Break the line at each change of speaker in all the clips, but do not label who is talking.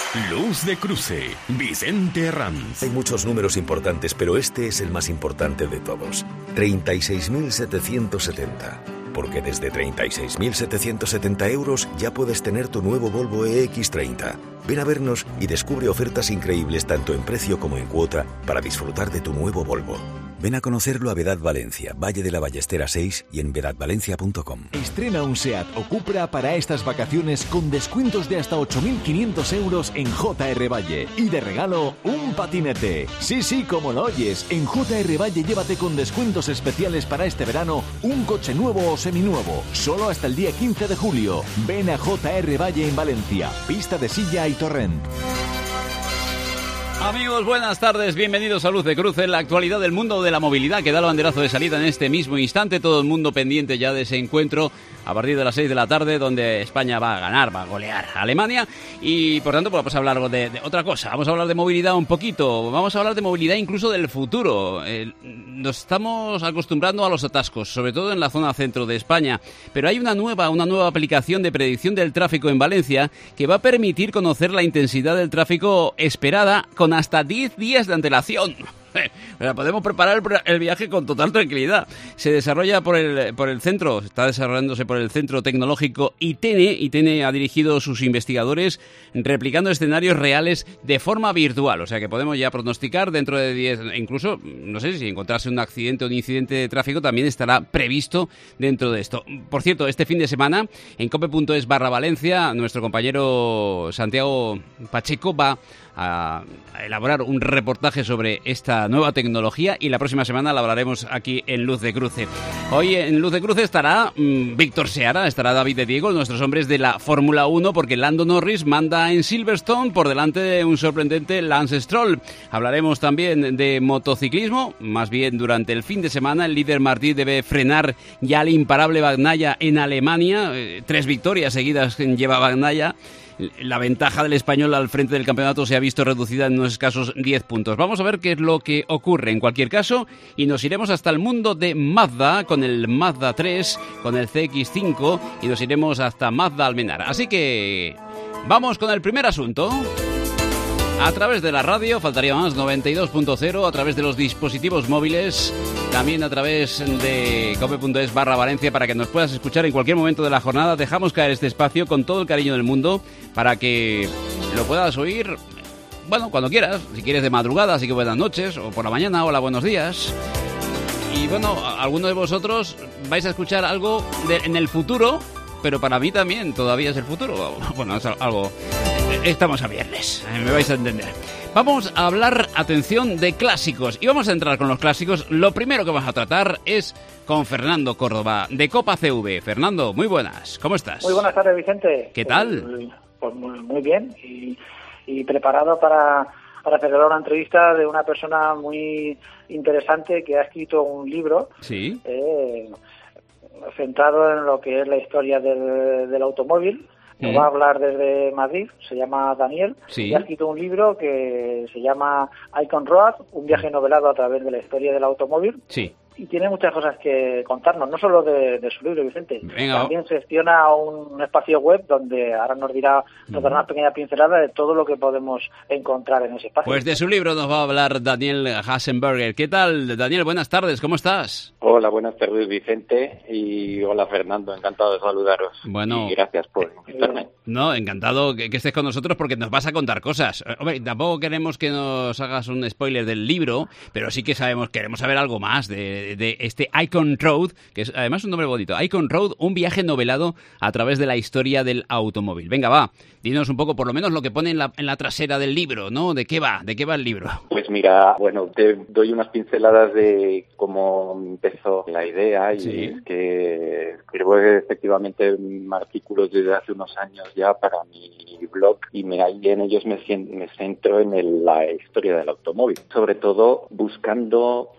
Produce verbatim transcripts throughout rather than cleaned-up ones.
Luz de Cruce, Vicente Herranz.
Hay muchos números importantes, pero este es el más importante de todos. treinta y seis mil setecientos setenta. Porque desde treinta y seis mil setecientos setenta euros ya puedes tener tu nuevo Volvo E X treinta. Ven a vernos y descubre ofertas increíbles tanto en precio como en cuota para disfrutar de tu nuevo Volvo. Ven a conocerlo a Vedad Valencia, Valle de la Ballestera seis y en vedad valencia punto com.
Estrena un SEAT o Cupra para estas vacaciones con descuentos de hasta ocho mil quinientos euros en J R Valle. Y de regalo, un patinete. Sí, sí, como lo oyes, en J R Valle llévate con descuentos especiales para este verano un coche nuevo o seminuevo. Solo hasta el día quince de julio. Ven a J R Valle en Valencia, Pista de Silla y Torrent.
Amigos, buenas tardes, bienvenidos a Luz de Cruce, la actualidad del mundo de la movilidad que da el banderazo de salida en este mismo instante, todo el mundo pendiente ya de ese encuentro a partir de las seis de la tarde, donde España va a ganar, va a golear a Alemania y por tanto pues, vamos a hablar de, de otra cosa, vamos a hablar de movilidad un poquito, vamos a hablar de movilidad incluso del futuro. Eh, nos estamos acostumbrando a los atascos, sobre todo en la zona centro de España, pero hay una nueva, una nueva aplicación de predicción del tráfico en Valencia que va a permitir conocer la intensidad del tráfico esperada con hasta diez días de antelación. O sea, podemos preparar el, el viaje con total tranquilidad. Se desarrolla por el, por el centro, está desarrollándose por el Centro Tecnológico ITENE. ITENE ha dirigido sus investigadores replicando escenarios reales de forma virtual. O sea que podemos ya pronosticar dentro de diez, incluso, no sé si encontrarse un accidente o un incidente de tráfico también estará previsto dentro de esto. Por cierto, este fin de semana en cope punto es barra Valencia, nuestro compañero Santiago Pacheco va a elaborar un reportaje sobre esta nueva tecnología y la próxima semana la hablaremos aquí en Luz de Cruce. Hoy en Luz de Cruce estará mmm, Víctor Seara, estará David de Diego, nuestros hombres de la Fórmula uno, porque Lando Norris manda en Silverstone por delante de un sorprendente Lance Stroll. Hablaremos también de motociclismo, más bien durante el fin de semana el líder Martí debe frenar ya al imparable Bagnaia en Alemania, eh, tres victorias seguidas lleva Bagnaia. La ventaja del español al frente del campeonato se ha visto reducida en unos escasos diez puntos. Vamos a ver qué es lo que ocurre en cualquier caso y nos iremos hasta el mundo de Mazda con el Mazda tres, con el C X cinco y nos iremos hasta Mazda Almenara. Así que vamos con el primer asunto. A través de la radio, faltaría más, noventa y dos punto cero, a través de los dispositivos móviles, también a través de cope punto es barra Valencia para que nos puedas escuchar en cualquier momento de la jornada. Dejamos caer este espacio con todo el cariño del mundo para que lo puedas oír, bueno, cuando quieras, si quieres de madrugada, así que buenas noches, o por la mañana, hola, buenos días. Y bueno, alguno de vosotros vais a escuchar algo de, en el futuro, pero para mí también todavía es el futuro. Bueno, es algo... Estamos a viernes, me vais a entender. Vamos a hablar, atención, de clásicos. Y vamos a entrar con los clásicos. Lo primero que vamos a tratar es con Fernando Córdoba, de Copa C V. Fernando, muy buenas, ¿cómo estás?
Muy buenas tardes, Vicente.
¿Qué tal?
Pues, pues muy, muy bien y, y preparado para, para celebrar una entrevista de una persona muy interesante que ha escrito un libro.
Sí.
Eh, centrado en lo que es la historia del, del automóvil. Nos va a hablar desde Madrid, se llama Daniel,
sí.
Y ha escrito un libro que se llama Icon Road, un viaje novelado a través de la historia del automóvil.
Sí.
Y tiene muchas cosas que contarnos, no solo de, de su libro, Vicente.
Venga.
También gestiona un, un espacio web donde ahora nos dirá, nos dará una pequeña pincelada de todo lo que podemos encontrar en ese espacio.
Pues de su libro nos va a hablar Daniel Hasenberger. ¿Qué tal, Daniel? Buenas tardes, ¿cómo estás?
Hola, buenas tardes, Vicente, y hola, Fernando, encantado de saludaros.
Bueno,
y gracias por invitarme.
No, encantado que, que estés con nosotros porque nos vas a contar cosas. Hombre, tampoco queremos que nos hagas un spoiler del libro, pero sí que sabemos, queremos saber algo más de, de este Icon Road, que es además un nombre bonito. Icon Road, un viaje novelado a través de la historia del automóvil. Venga, va, dinos un poco, por lo menos lo que pone en la, en la trasera del libro, ¿no? ¿De qué va? ¿De qué va el libro?
Pues mira, bueno, te doy unas pinceladas de cómo empezó la idea y
sí.
Es que escribo efectivamente artículos desde hace unos años ya para mi blog y me, ahí en ellos me, me centro en el, la historia del automóvil, sobre todo buscando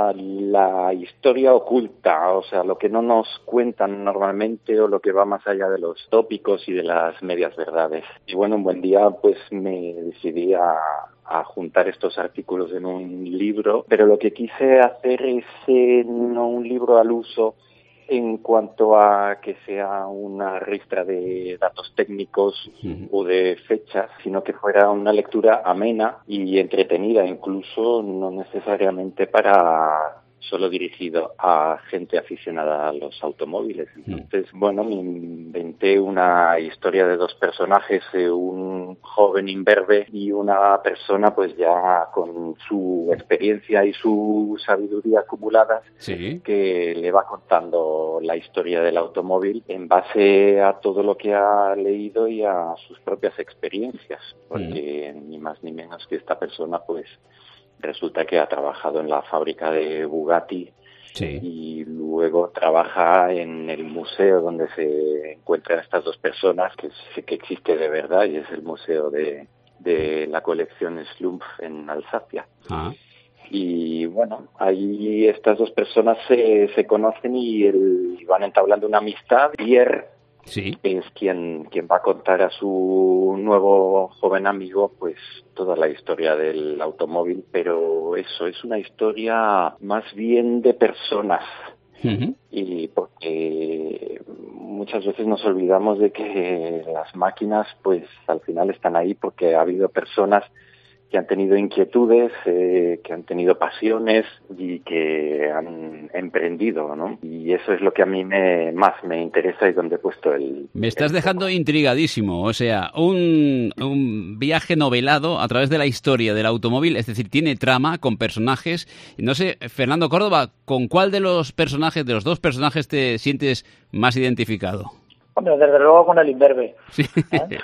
la historia oculta, o sea, lo que no nos cuentan normalmente o lo que va más allá de los tópicos y de las medias verdades. Y bueno, un buen día pues me decidí a, a juntar estos artículos en un libro, pero lo que quise hacer es eh, no un libro al uso, en cuanto a que sea una ristra de datos técnicos uh-huh. o de fechas, sino que fuera una lectura amena y entretenida, incluso no necesariamente para solo dirigido a gente aficionada a los automóviles. Entonces, bueno, me inventé una historia de dos personajes, eh, un joven imberbe y una persona pues ya con su experiencia y su sabiduría acumuladas, sí. que le va contando la historia del automóvil en base a todo lo que ha leído y a sus propias experiencias, porque mm. ni más ni menos que esta persona pues resulta que ha trabajado en la fábrica de Bugatti sí. y luego trabaja en el museo donde se encuentran estas dos personas, que sé que existe de verdad, y es el museo de, de la colección Schlumpf en Alsacia. Ah. Y bueno, ahí estas dos personas se, se conocen y, el, y van entablando una amistad. Pierre sí. es quien, quien va a contar a su nuevo joven amigo pues toda la historia del automóvil, pero eso es una historia más bien de personas. Uh-huh. Y porque muchas veces nos olvidamos de que las máquinas pues al final están ahí porque ha habido personas que han tenido inquietudes, eh, que han tenido pasiones y que han emprendido, ¿no? Y eso es lo que a mí me, más me interesa y donde he puesto el...
Me estás
el
dejando foco. Intrigadísimo, o sea, un, un viaje novelado a través de la historia del automóvil, es decir, tiene trama con personajes. No sé, Fernando Córdoba, ¿con cuál de los personajes, de los dos personajes te sientes más identificado?
Hombre, desde luego con el imberbe. Sí. ¿Eh?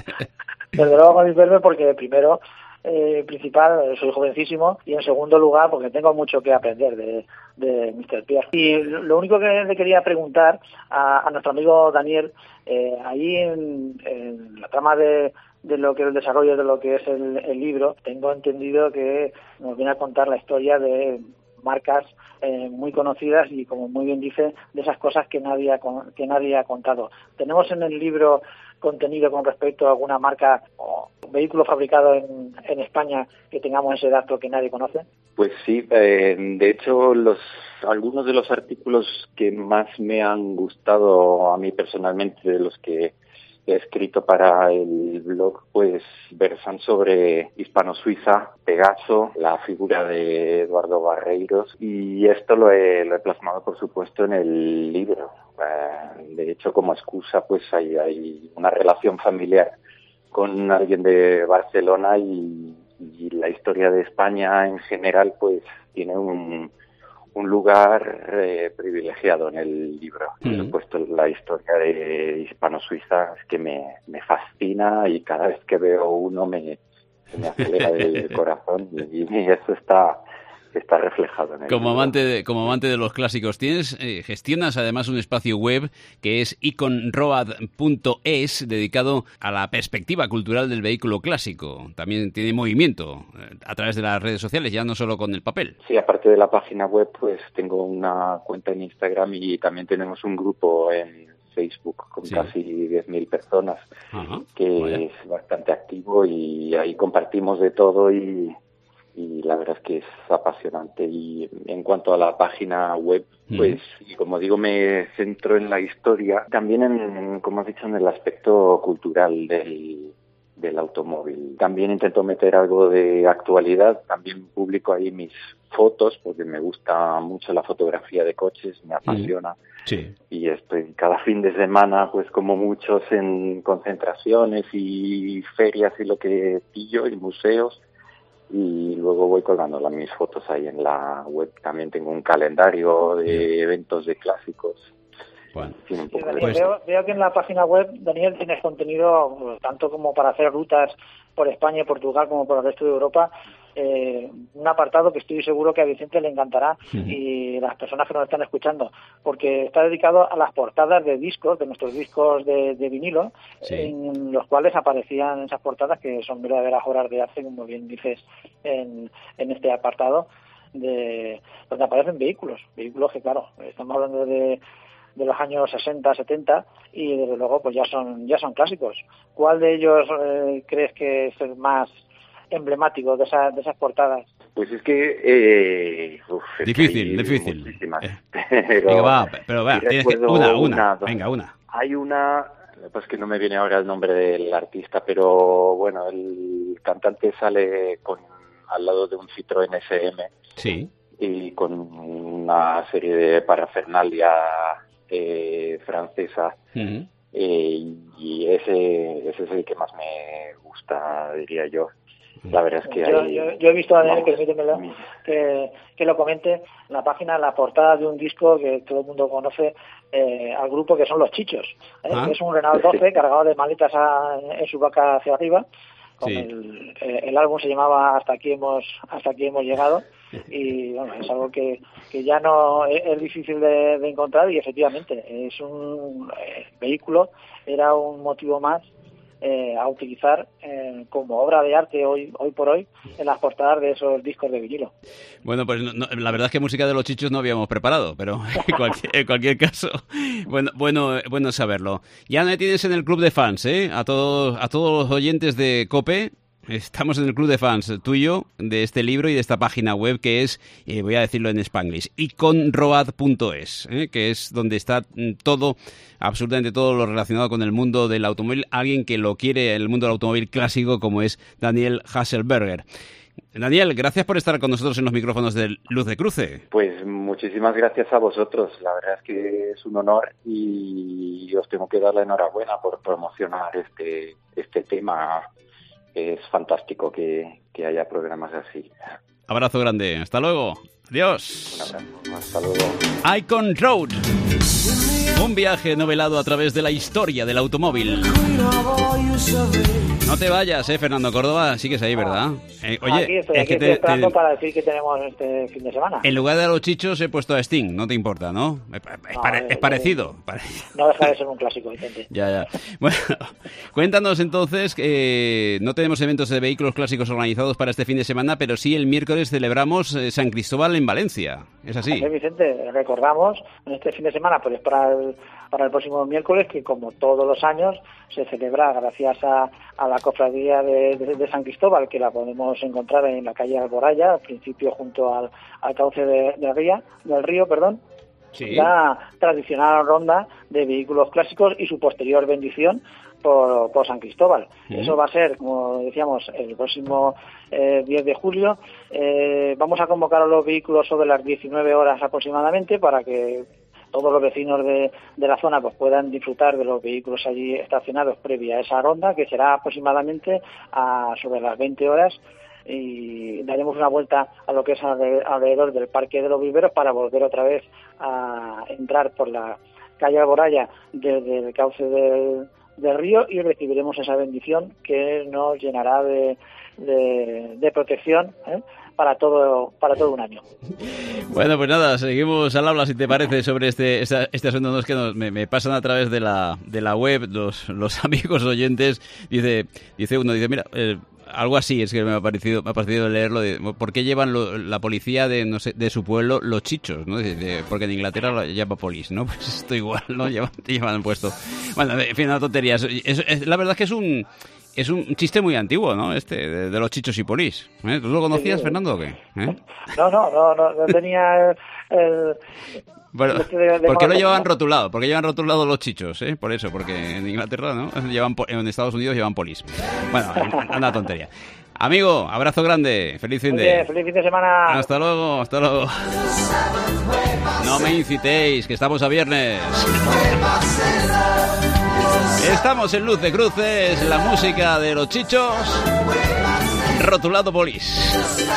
Desde luego con el imberbe porque primero... Eh, principal, soy jovencísimo, y en segundo lugar porque tengo mucho que aprender de, de míster Pierre. Y lo único que le quería preguntar a, a nuestro amigo Daniel, eh, ahí en, en la trama de, de lo que es el desarrollo de lo que es el, el libro, tengo entendido que nos viene a contar la historia de marcas eh, muy conocidas y, como muy bien dice, de esas cosas que nadie ha, que nadie ha contado. Tenemos en el libro contenido con respecto a alguna marca o vehículo fabricado en, en España que tengamos ese dato que nadie conoce.
Pues sí, eh, de hecho los algunos de los artículos que más me han gustado a mí personalmente, de los que he escrito para el blog, pues versan sobre Hispano-Suiza, Pegaso, la figura de Eduardo Barreiros, y esto lo he, lo he plasmado, por supuesto, en el libro. Eh, de hecho, como excusa, pues hay, hay una relación familiar con alguien de Barcelona y, y la historia de España en general, pues tiene un... un lugar eh, privilegiado en el libro. Por mm. supuesto, la historia de Hispano-Suiza es que me, me fascina y cada vez que veo uno me, me acelera el corazón y, y eso está... está reflejado en el
como
libro.
amante de, como amante de los clásicos, tienes eh, gestionas además un espacio web que es iconroad punto es, dedicado a la perspectiva cultural del vehículo clásico. También tiene movimiento eh, a través de las redes sociales, ya no solo con el papel.
Sí, aparte de la página web, pues tengo una cuenta en Instagram y también tenemos un grupo en Facebook con sí. casi diez mil personas. Ajá, que vaya. Es bastante activo y ahí compartimos de todo y y la verdad es que es apasionante. Y en cuanto a la página web, pues mm. como digo, me centro en la historia, también en, como has dicho, en el aspecto cultural del, del automóvil. También intento meter algo de actualidad, también publico ahí mis fotos porque me gusta mucho la fotografía de coches, me apasiona. Mm. Sí. Y estoy cada fin de semana, pues como muchos, en concentraciones y ferias y lo que pillo, y museos. Y luego voy colgando las, mis fotos ahí en la web. También tengo un calendario de yeah. eventos de clásicos.
Bueno. Sí, un poco Daniel, de... veo, veo que en la página web, Daniel, tienes contenido tanto como para hacer rutas por España y Portugal como por el resto de Europa. Eh, un apartado que estoy seguro que a Vicente le encantará uh-huh. y las personas que nos están escuchando, porque está dedicado a las portadas de discos, de nuestros discos de, de vinilo, sí. en los cuales aparecían esas portadas que son verdaderas obras de arte, como bien dices en, en este apartado, de donde aparecen vehículos, vehículos que, claro, estamos hablando de de los años sesenta, setenta y desde luego pues ya son ya son clásicos. ¿Cuál de ellos eh, crees que es el más emblemático de esas de esas portadas?
Pues es que... Eh, uf, es
difícil,
que
difícil.
Muchísimas.
Eh.
Pero,
Venga, va, pero va, tienes que... Una, una,
una
venga, una.
Hay una... Pues que no me viene ahora el nombre del artista, pero bueno, el cantante sale con al lado de un Citroën S M.
Sí.
Y con una serie de parafernalia eh, francesa. Uh-huh. eh, y ese, ese es el que más me gusta, diría yo. La verdad es que
yo,
hay,
yo, yo he visto a Daniel, permítemelo, que, que lo comente, la página, la portada de un disco que todo el mundo conoce, eh, al grupo, que son Los Chichos. ¿eh? ¿Ah? Es un Renault doce sí. cargado de maletas a, en su vaca hacia arriba. Con sí. el, eh, el álbum se llamaba Hasta aquí hemos hasta aquí hemos llegado, y bueno, es algo que, que ya no es, es difícil de, de encontrar, y efectivamente es un eh, vehículo, era un motivo más Eh, a utilizar eh, como obra de arte hoy hoy por hoy en las portadas de esos discos de vinilo.
Bueno, pues no, no, la verdad es que música de Los Chichos no habíamos preparado, pero en cualquier, en cualquier caso, bueno, bueno, bueno saberlo. Ya me tienes en el club de fans, ¿eh? A todos, a todos los oyentes de COPE. Estamos en el club de fans tuyo de este libro y de esta página web que es, eh, voy a decirlo en Spanglish, iconroad punto es, eh, que es donde está todo, absolutamente todo lo relacionado con el mundo del automóvil. Alguien que lo quiere, el mundo del automóvil clásico, como es Daniel Hasselberger. Daniel, gracias por estar con nosotros en los micrófonos de Luz de Cruce.
Pues muchísimas gracias a vosotros. La verdad es que es un honor y os tengo que dar la enhorabuena por promocionar este, este tema. Es fantástico que, que haya programas así.
Abrazo grande. Hasta luego. Adiós.
Un abrazo. Hasta luego.
Icon Road. Un viaje novelado a través de la historia del automóvil. No te vayas, eh, Fernando Córdoba. Sigues ahí, ¿verdad? Eh, oye,
aquí estoy,
es
aquí
que
estoy
te,
esperando
te...
para decir que tenemos este fin de semana.
En lugar de a Los Chichos he puesto a Sting. No te importa, ¿no? Es,
no,
pare...
eh,
es parecido.
No deja de ser un clásico, intente.
Ya, ya. Bueno, cuéntanos entonces, eh, no tenemos eventos de vehículos clásicos organizados para este fin de semana, pero sí el miércoles celebramos eh, San Cristóbal en Valencia. ¿Es así?
Así, Vicente, recordamos en este fin de semana, pues para el, para el próximo miércoles, que como todos los años se celebra gracias a, a la cofradía de, de, de San Cristóbal, que la podemos encontrar en la calle Alboraya, al principio junto al, al cauce de, de ría, del río, perdón. Sí. La tradicional ronda de vehículos clásicos y su posterior bendición por, por San Cristóbal. Uh-huh. Eso va a ser, como decíamos, el próximo eh, diez de julio. Eh, vamos a convocar a los vehículos sobre las diecinueve horas aproximadamente para que todos los vecinos de, de la zona pues puedan disfrutar de los vehículos allí estacionados previa a esa ronda, que será aproximadamente a sobre las veinte horas, y daremos una vuelta a lo que es alrededor del Parque de los Viveros para volver otra vez a entrar por la calle Alboraya desde el cauce del, del río, y recibiremos esa bendición que nos llenará de, de, de protección, ¿eh? para todo para todo un año.
Bueno, pues nada, seguimos al habla, si te parece, sobre este este, este asunto. No, es que nos, me, me pasan a través de la de la web los, los amigos oyentes. Dice dice uno, dice, mira, eh, algo así es que me ha parecido me ha parecido leerlo, de ¿por qué llevan lo, la policía de no sé de su pueblo los chichos, ¿no? De, de, porque en Inglaterra lo llama police, ¿no? Pues esto igual, ¿no? Llevan, llevan puesto. Bueno, en fin, una tontería. Es, es, es, la verdad es que es un Es un chiste muy antiguo, ¿no? Este, de, de los chichos y polis. ¿Eh? ¿Tú lo conocías, sí, Fernando, o qué? ¿Eh?
No, no, no, no, no tenía el... el...
Bueno, ¿por qué lo llevaban rotulado? Porque llevan rotulado los chichos, ¿eh? Por eso, porque en Inglaterra, ¿no? Llevan, en Estados Unidos llevan polis. Bueno, anda tontería. Amigo, abrazo grande, feliz fin de...
Bien, feliz fin de semana.
Hasta luego, hasta luego. No me incitéis, que estamos a viernes. Estamos en Luz de Cruces, la música de los chichos, rotulado polis.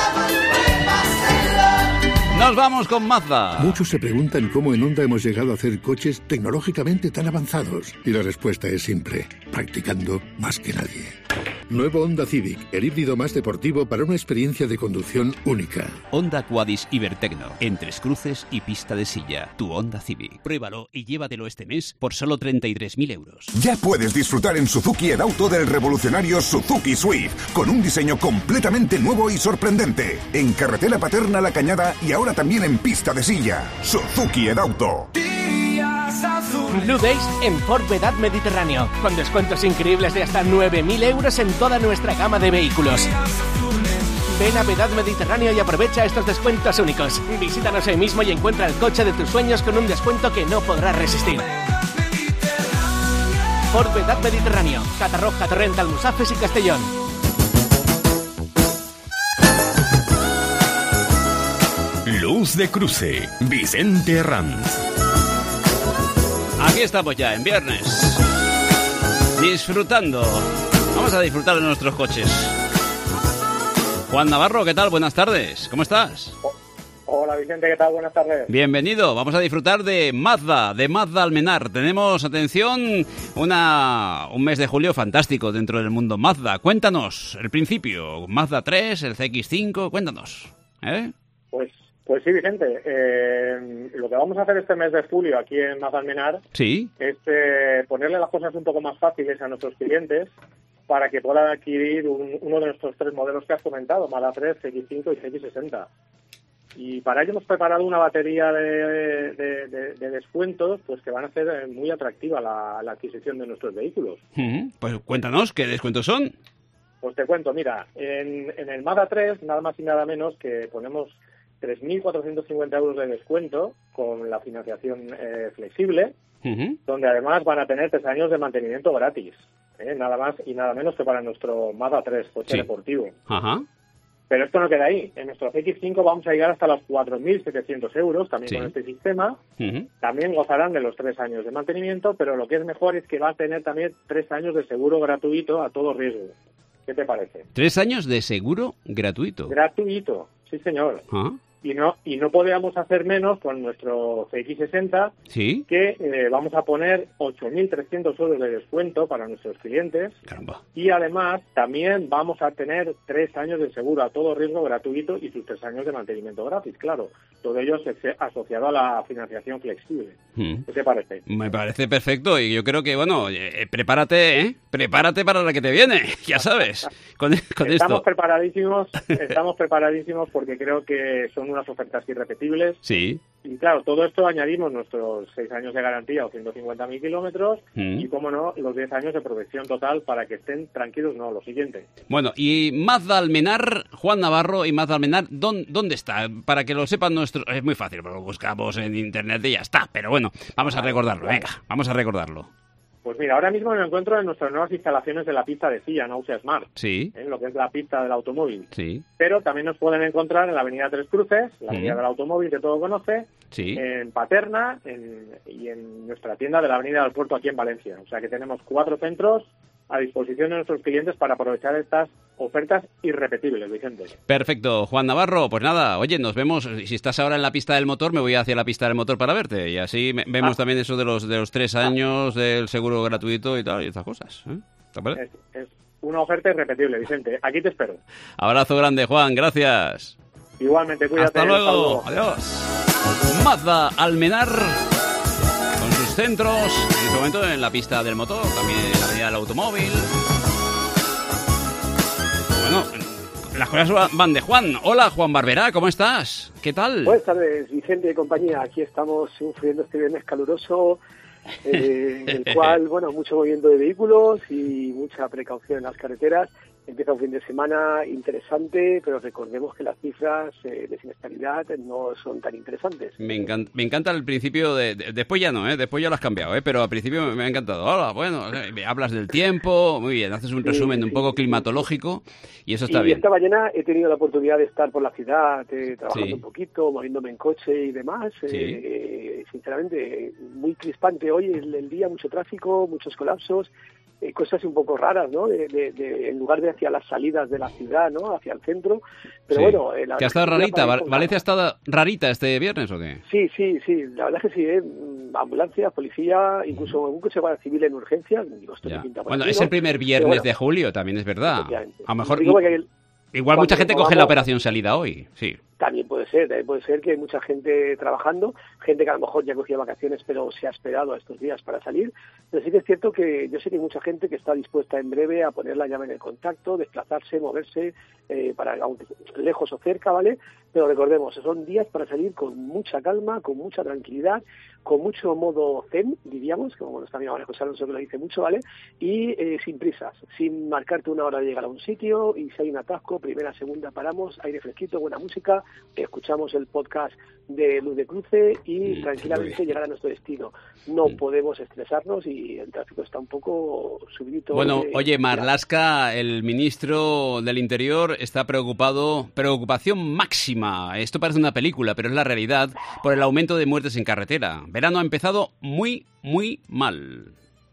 Nos vamos con Mazda.
Muchos se preguntan cómo en Honda hemos llegado a hacer coches tecnológicamente tan avanzados. Y la respuesta es simple: practicando más que nadie. Nuevo Honda Civic, el híbrido más deportivo para una experiencia de conducción única.
Honda Quadis Ibertecno, en Tres Cruces y pista de silla. Tu Honda Civic. Pruébalo y llévatelo este mes por solo treinta y tres mil euros.
Ya puedes disfrutar en Suzuki Edauto del revolucionario Suzuki Swift, con un diseño completamente nuevo y sorprendente. En carretera Paterna La Cañada y ahora también en pista de silla. Suzuki Edauto.
Blue Days en Ford Vedad Mediterráneo, con descuentos increíbles de hasta nueve mil euros en toda nuestra gama de vehículos. Ven a Vedad Mediterráneo y aprovecha estos descuentos únicos. Visítanos hoy mismo y encuentra el coche de tus sueños con un descuento que no podrás resistir. Ford Vedad Mediterráneo, Catarroja, Torrent, Almusafes y Castellón.
Luz de Cruce, Vicente Herranz.
Aquí estamos ya, en viernes. Disfrutando. Vamos a disfrutar de nuestros coches. Juan Navarro, ¿qué tal? Buenas tardes. ¿Cómo estás?
Hola Vicente, ¿qué tal? Buenas tardes.
Bienvenido. Vamos a disfrutar de Mazda, de Mazda Almenar. Tenemos, atención, una, un mes de julio fantástico dentro del mundo Mazda. Cuéntanos el principio. Mazda tres, el C X cinco, cuéntanos. ¿Eh?
Pues, pues sí, Vicente. Eh, lo que vamos a hacer este mes de julio aquí en Mazda Almenar
¿Sí?
es eh, ponerle las cosas un poco más fáciles a nuestros clientes para que puedan adquirir un, uno de nuestros tres modelos que has comentado, Mazda tres, C X cinco y C X sesenta. Y para ello hemos preparado una batería de, de, de, de descuentos pues que van a hacer muy atractiva la, la adquisición de nuestros vehículos.
Uh-huh. Pues cuéntanos, ¿qué descuentos son?
Pues te cuento, mira, en, en el Mazda tres nada más y nada menos que ponemos tres mil cuatrocientos cincuenta euros de descuento con la financiación eh, flexible, uh-huh. donde además van a tener tres años de mantenimiento gratis, ¿eh? Nada más y nada menos que para nuestro Mazda tres, coche sí. deportivo.
Ajá.
Pero esto no queda ahí. En nuestro C X cinco vamos a llegar hasta los cuatro mil setecientos euros, también sí. con este sistema. Uh-huh. También gozarán de los tres años de mantenimiento, pero lo que es mejor es que va a tener también tres años de seguro gratuito a todo riesgo. ¿Qué te parece?
¿Tres años de seguro gratuito?
Gratuito, sí señor.
Uh-huh. Y
no y no podíamos hacer menos con nuestro C X sesenta,
¿sí?
que eh, vamos a poner ocho mil trescientos euros de descuento para nuestros clientes.
Caramba.
Y además también vamos a tener tres años de seguro a todo riesgo gratuito y sus tres años de mantenimiento gratis, claro. Todo ello asociado a la financiación flexible. Hmm. ¿Qué te parece?
Me parece perfecto y yo creo que, bueno, eh, prepárate, ¿eh? Prepárate para la que te viene, ya sabes, con, con
estamos
esto.
Preparadísimos, estamos preparadísimos porque creo que son unas ofertas irrepetibles.
Sí.
Y claro, todo esto añadimos nuestros seis años de garantía o ciento cincuenta mil kilómetros mm. y, como no, los diez años de protección total para que estén tranquilos. No, lo siguiente.
Bueno, y Mazda Almenar, Juan Navarro y Mazda Almenar, ¿dónde, ¿dónde está? Para que lo sepan nuestros... Es muy fácil, lo buscamos en internet y ya está. Pero bueno, vamos a recordarlo, venga, vamos a recordarlo.
Pues mira, ahora mismo me encuentro en nuestras nuevas instalaciones de la pista de Silla, Nausea Smart.
Sí.
En lo que es la pista del automóvil.
Sí.
Pero también nos pueden encontrar en la avenida Tres Cruces, la avenida mm. del automóvil que todo conoce.
Sí.
En Paterna en, y en nuestra tienda de la avenida del Puerto aquí en Valencia. O sea que tenemos cuatro centros a disposición de nuestros clientes para aprovechar estas ofertas irrepetibles, Vicente.
Perfecto. Juan Navarro, pues nada, oye, nos vemos. Si estás ahora en la pista del motor, me voy hacia la pista del motor para verte. Y así me, vemos ah. también eso de los de los tres años ah. del seguro gratuito y tal, y estas cosas. ¿eh?
Es, es una oferta irrepetible, Vicente. Aquí te espero.
Abrazo grande, Juan. Gracias.
Igualmente, cuídate.
Hasta luego. Hasta luego. Adiós. Mazda Almenar, con sus centros, en este momento en la pista del motor, también en la avenida del automóvil. Bueno, las cosas van de Juan. Hola, Juan Barberá, ¿cómo estás? ¿Qué tal?
Buenas tardes, Vicente y compañía. Aquí estamos sufriendo este viernes caluroso, eh, en el cual, bueno, mucho movimiento de vehículos y mucha precaución en las carreteras. Empieza un fin de semana interesante, pero recordemos que las cifras eh, de siniestralidad no son tan interesantes.
Me encanta, me encanta el principio, de, de después ya no, ¿eh? Después ya lo has cambiado, ¿eh? Pero al principio me, me ha encantado. Hola, bueno, eh, hablas del tiempo, muy bien, haces un sí, resumen sí, un poco sí, climatológico sí. y eso está
y
bien.
Esta mañana he tenido la oportunidad de estar por la ciudad, eh, trabajando sí. un poquito, moviéndome en coche y demás. Sí. Eh, sinceramente, muy crispante hoy el, el día, mucho tráfico, muchos colapsos. Cosas un poco raras, ¿no? De, de, de, en lugar de hacia las salidas de la ciudad, ¿no? Hacia el centro. Pero sí. bueno... Eh, la
¿Que ha estado rarita? ¿Val- ¿Valencia ha estado rarita este viernes o qué?
Sí, sí, sí. La verdad es que sí, ¿eh? Ambulancia, policía, incluso un coche civil en urgencias. Digo, esto pinta
bueno,
aquí,
es
¿no?
el primer viernes
bueno,
de julio, también es verdad. A lo mejor...
Digo que el,
igual mucha gente coge la operación salida hoy, sí.
También puede ser, también puede ser que hay mucha gente trabajando, gente que a lo mejor ya cogía vacaciones pero se ha esperado a estos días para salir, pero sí que es cierto que yo sé que hay mucha gente que está dispuesta en breve a poner la llave en el contacto, desplazarse, moverse, eh, para aunque lejos o cerca, ¿vale? Pero recordemos, son días para salir con mucha calma, con mucha tranquilidad, con mucho modo zen, diríamos, como nos también ahora José Alonso que lo dice mucho, ¿vale? Y eh, sin prisas, sin marcarte una hora de llegar a un sitio, y si hay un atasco, primera, segunda, paramos, aire fresquito, buena música, escuchamos el podcast de Luz de Cruce y mm, tranquilamente llegar a nuestro destino. No mm. podemos estresarnos y el tráfico está un poco subidito.
Bueno,
de...
oye, Marlaska, el ministro del Interior, está preocupado, preocupación máxima, esto parece una película, pero es la realidad, por el aumento de muertes en carretera. Verano ha empezado muy, muy mal.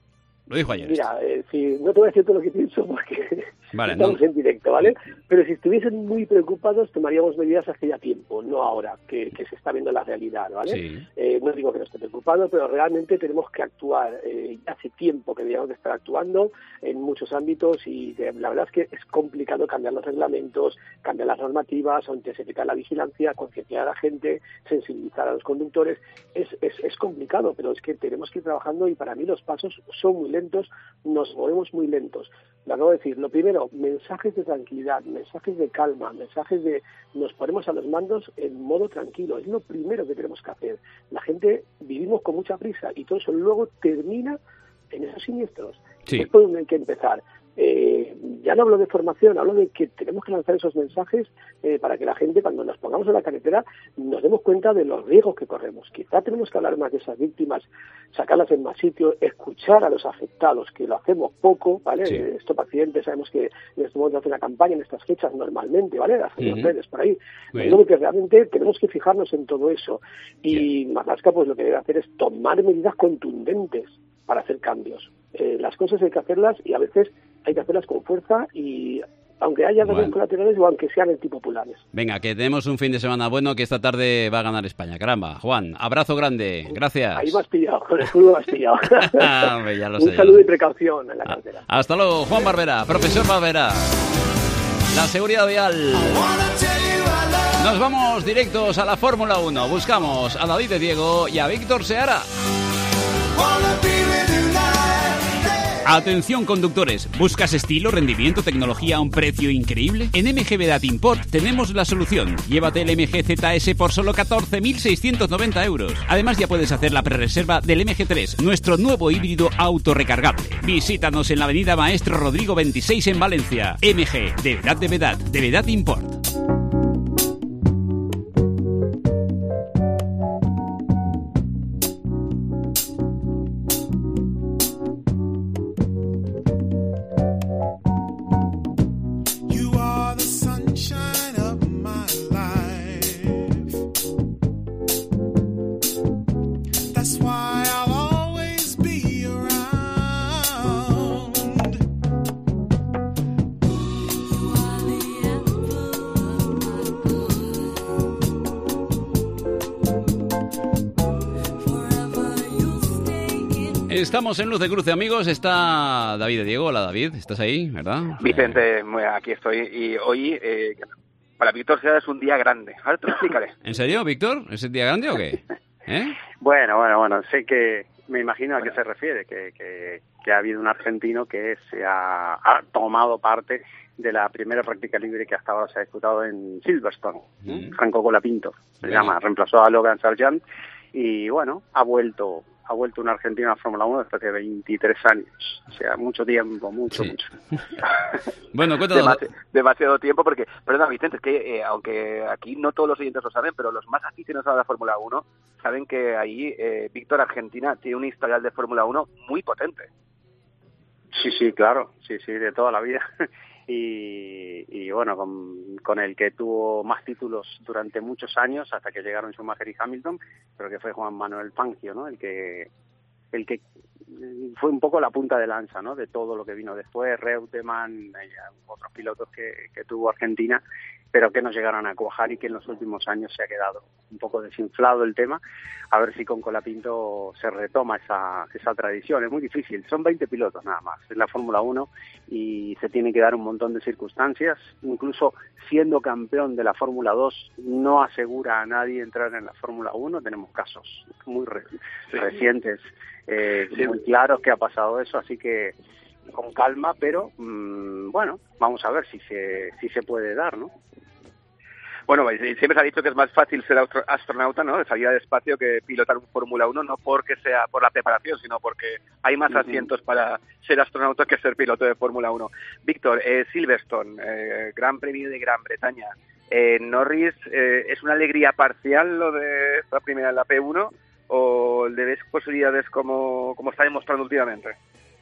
Lo dijo ayer.
Mira, eh, si, no te voy a decir todo lo que pienso porque
vale,
estamos
no.
en directo, ¿vale? Pero si estuviesen muy preocupados, tomaríamos medidas hace ya tiempo, no ahora, que, que se está viendo la realidad, ¿vale?
Sí.
Eh, no digo que no esté preocupado, pero realmente tenemos que actuar. Eh, hace tiempo que deberíamos de estar actuando en muchos ámbitos y de, la verdad es que es complicado cambiar los reglamentos, cambiar las normativas, intensificar la vigilancia, concienciar a la gente, sensibilizar a los conductores. Es, es, es complicado, pero es que tenemos que ir trabajando y para mí los pasos son muy lentos, nos movemos muy lentos. Lo acabo de decir, lo primero, mensajes de tranquilidad, mensajes de calma, mensajes de nos ponemos a los mandos en modo tranquilo, es lo primero que tenemos que hacer. La gente vivimos con mucha prisa y todo eso luego termina en esos siniestros.
Sí.
Es por donde hay que empezar. Eh, ya no hablo de formación, hablo de que tenemos que lanzar esos mensajes eh, para que la gente, cuando nos pongamos en la carretera, nos demos cuenta de los riesgos que corremos. Quizá tenemos que hablar más de esas víctimas, sacarlas en más sitios, escuchar a los afectados, que lo hacemos poco, ¿vale?
Sí.
Estos accidentes sabemos que en este momento hace una campaña en estas fechas normalmente, ¿vale? Hacen los redes por ahí. Digo que realmente tenemos que fijarnos en todo eso. Y yeah. Marlaska, pues lo que debe hacer es tomar medidas contundentes para hacer cambios. Eh, las cosas hay que hacerlas y a veces hay que hacerlas con fuerza y aunque haya daños bueno. colaterales o aunque sean anti-populares.
Venga, que tenemos un fin de semana bueno, que esta tarde va a ganar España. Caramba, Juan, abrazo grande, gracias.
Ahí me has pillado, con el fútbol me has pillado.
Hombre, ya lo
un
sé,
saludo
ya.
y precaución en la carretera.
Hasta luego, Juan Barbera, profesor Barbera. La seguridad vial. Nos vamos directos a la Fórmula uno. Buscamos a David de Diego y a Víctor Seara. Atención conductores, ¿buscas estilo, rendimiento, tecnología a un precio increíble? En M G Vedat Import tenemos la solución. Llévate el M G Z S por solo catorce mil seiscientos noventa euros. Además ya puedes hacer la prerreserva del M G tres, nuestro nuevo híbrido autorrecargable. Visítanos en la avenida Maestro Rodrigo veintiséis en Valencia. M G, de Vedat de Vedat, de Vedat Import. Estamos en Luz de Cruce, amigos. Está David de Diego. Hola, David. ¿Estás ahí, verdad?
Vicente, aquí estoy. Y hoy, eh, para Víctor Seara es un día grande. Ahora tú explícale.
¿En serio, Víctor? ¿Es el día grande o qué? ¿Eh?
Bueno, bueno, bueno. Sé que me imagino a qué se refiere. Que, que, que ha habido un argentino que se ha, ha tomado parte de la primera práctica libre que hasta ahora se ha disputado en Silverstone. Mm. Franco Colapinto, se bueno. llama. Reemplazó a Logan Sargent y, bueno, ha vuelto... ha vuelto un argentino a la Fórmula uno después de veintitrés años. O sea, mucho tiempo, mucho, sí. mucho.
Bueno, cuéntanos.
Demasi- demasiado tiempo porque, perdona, Vicente, es que eh, aunque aquí no todos los oyentes lo saben, pero los más aficionados a la Fórmula uno saben que ahí eh, Víctor Argentina tiene un historial de Fórmula uno muy potente.
Sí, sí, claro. Sí, sí, de toda la vida. Y, y bueno, con, con el que tuvo más títulos durante muchos años hasta que llegaron Schumacher y Hamilton, pero que fue Juan Manuel Fangio, ¿no? El que el que fue un poco la punta de lanza, ¿no? De todo lo que vino después, Reutemann, otros pilotos que, que tuvo Argentina, pero que no llegaron a cuajar y que en los últimos años se ha quedado un poco desinflado el tema. A ver si con Colapinto se retoma esa, esa tradición. Es muy difícil, son veinte pilotos nada más en la Fórmula uno y se tiene que dar un montón de circunstancias. Incluso siendo campeón de la Fórmula dos no asegura a nadie entrar en la Fórmula uno. Tenemos casos muy re- sí. recientes, eh, sí. muy claros que ha pasado eso, así que con calma, pero mmm, bueno, vamos a ver si se, si se puede dar, ¿no?
Bueno, siempre se ha dicho que es más fácil ser astronauta, ¿no? Salir al espacio que pilotar un Fórmula uno, no porque sea por la preparación, sino porque hay más asientos para ser astronauta que ser piloto de Fórmula uno. Víctor, eh, Silverstone, eh, Gran Premio de Gran Bretaña. Eh, Norris, eh, ¿es una alegría parcial lo de esta primera en la P uno o le ves posibilidades como, como está demostrando últimamente?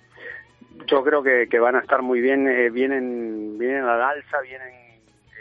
Yo creo que, que van a estar muy bien, eh, vienen, vienen a la alza, vienen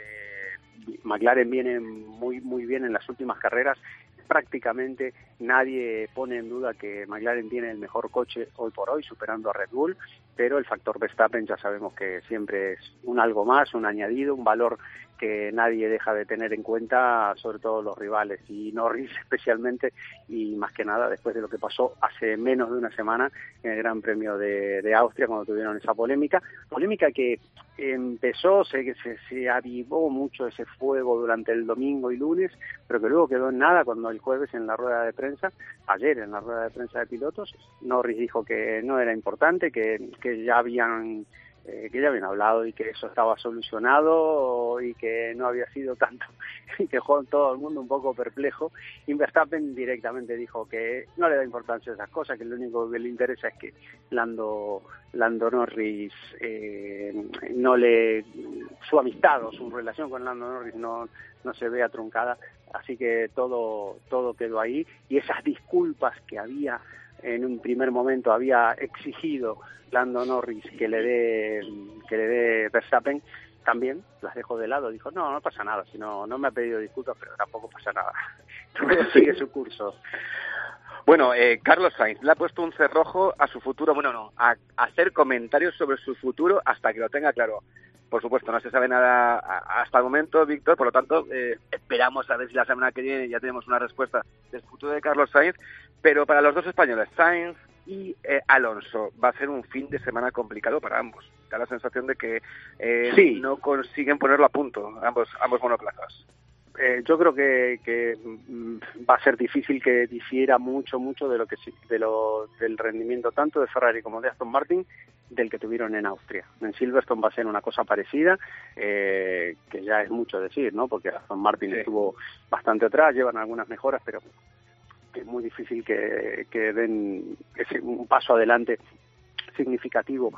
McLaren viene muy muy bien en las últimas carreras. Prácticamente nadie pone en duda que McLaren tiene el mejor coche hoy por hoy, superando a Red Bull, pero el factor Verstappen ya sabemos que siempre es un algo más, un añadido, un valor que nadie deja de tener en cuenta, sobre todo los rivales, y Norris especialmente, y más que nada después de lo que pasó hace menos de una semana en el Gran Premio de, de Austria, cuando tuvieron esa polémica, polémica que empezó, se, se, se avivó mucho ese fuego durante el domingo y lunes, pero que luego quedó en nada cuando el jueves en la rueda de prensa, ayer en la rueda de prensa de pilotos, Norris dijo que no era importante, que, que ya habían Eh, que ya habían hablado y que eso estaba solucionado y que no había sido tanto, y que dejó todo el mundo un poco perplejo. Y Verstappen directamente dijo que no le da importancia a esas cosas, que lo único que le interesa es que Lando, Lando Norris eh, no le, su amistad o su relación con Lando Norris no, no se vea truncada, así que todo, todo quedó ahí, y esas disculpas que había en un primer momento había exigido Lando Norris que le dé que le dé Verstappen, también las dejó de lado. Dijo, no, no pasa nada, si no, no me ha pedido disculpas, pero tampoco pasa nada. Entonces sigue su curso.
Bueno, eh, Carlos Sainz le ha puesto un cerrojo a su futuro, bueno, no, a, a hacer comentarios sobre su futuro hasta que lo tenga claro. Por supuesto, no se sabe nada hasta el momento, Víctor, por lo tanto, eh, esperamos a ver si la semana que viene ya tenemos una respuesta del futuro de Carlos Sainz, pero para los dos españoles, Sainz y eh, Alonso, va a ser un fin de semana complicado para ambos. Da la sensación de que eh, sí. no consiguen ponerlo a punto, ambos, ambos monoplazas.
Eh, yo creo que, que va a ser difícil que difiera mucho, mucho de lo que de lo del rendimiento tanto de Ferrari como de Aston Martin del que tuvieron en Austria. En Silverstone va a ser una cosa parecida, eh, que ya es mucho decir, ¿no? Porque Aston Martin sí. estuvo bastante atrás, llevan algunas mejoras, pero es muy difícil que, que den ese, un paso adelante significativo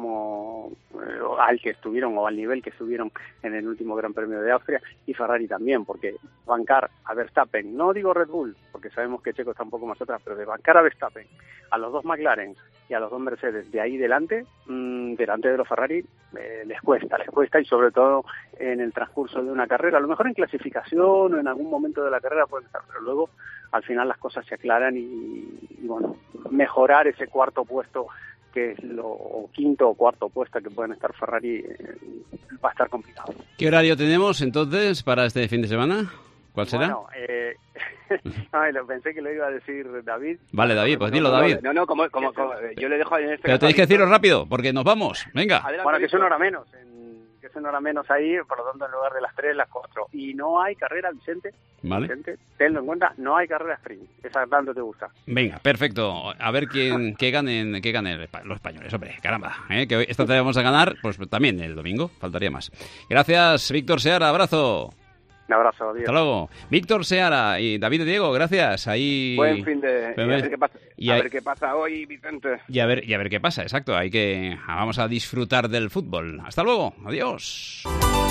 como eh, al que estuvieron o al nivel que estuvieron en el último Gran Premio de Austria, y Ferrari también, porque bancar a Verstappen, no digo Red Bull, porque sabemos que Checo está un poco más atrás, pero de bancar a Verstappen, a los dos McLaren y a los dos Mercedes de ahí delante, mmm, delante de los Ferrari, eh, les cuesta, les cuesta, y sobre todo en el transcurso de una carrera, a lo mejor en clasificación o en algún momento de la carrera pueden estar, pero luego al final las cosas se aclaran y, y bueno, mejorar ese cuarto puesto que es lo o quinto o cuarto puesto que pueden estar Ferrari, eh, va a estar complicado.
¿Qué horario tenemos entonces para este fin de semana? ¿Cuál será?
Bueno, eh, ay, lo pensé que lo iba a decir David.
Vale, David, pues dilo, David.
No, no, como, como, como yo le dejo en este
Pero tenéis que decirlo rápido, porque nos vamos. Venga.
Adelante, bueno, que es una hora menos, en, que es una hora menos ahí, por lo tanto en lugar de las tres, las cuatro. Y no hay carrera, Vicente.
Vale.
Vicente, tenlo en cuenta, no hay carrera sprint. Esa tanto te gusta.
Venga, perfecto. A ver quién que ganen, que ganen los españoles, hombre, caramba. ¿eh? Que hoy, esta tarde vamos a ganar, pues también el domingo, faltaría más. Gracias, Víctor Seara, abrazo.
Un abrazo, adiós.
Hasta luego. Víctor Seara y David Diego, gracias. Ahí...
Buen fin de... Y a ver qué pasa, y a, a ver qué pasa hoy, Vicente.
Y a ver, y a ver qué pasa, exacto. Hay que... Vamos a disfrutar del fútbol. Hasta luego. Adiós.